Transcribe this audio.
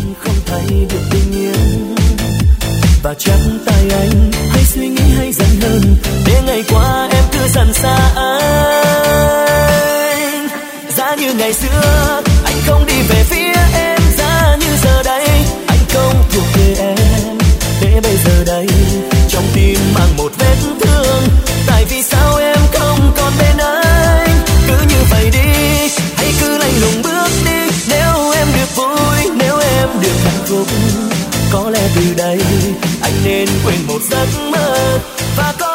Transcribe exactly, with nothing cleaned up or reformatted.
không thấy được bình yên. Và chắc tại anh hay suy nghĩ hay giận hơn, để ngày qua em cứ dần xa anh. Giá như ngày xưa anh không đi về phía em, giá như giờ đây anh không thuộc về em, để bây giờ đây trong tim mang một vết thương. Tại vì sao em không còn bên anh, cứ như vậy đi, hãy cứ lạnh lùng bước đi. Nếu em được vui, nếu em được hạnh phúc, có lẽ từ đây anh nên quên một giấc mơ và có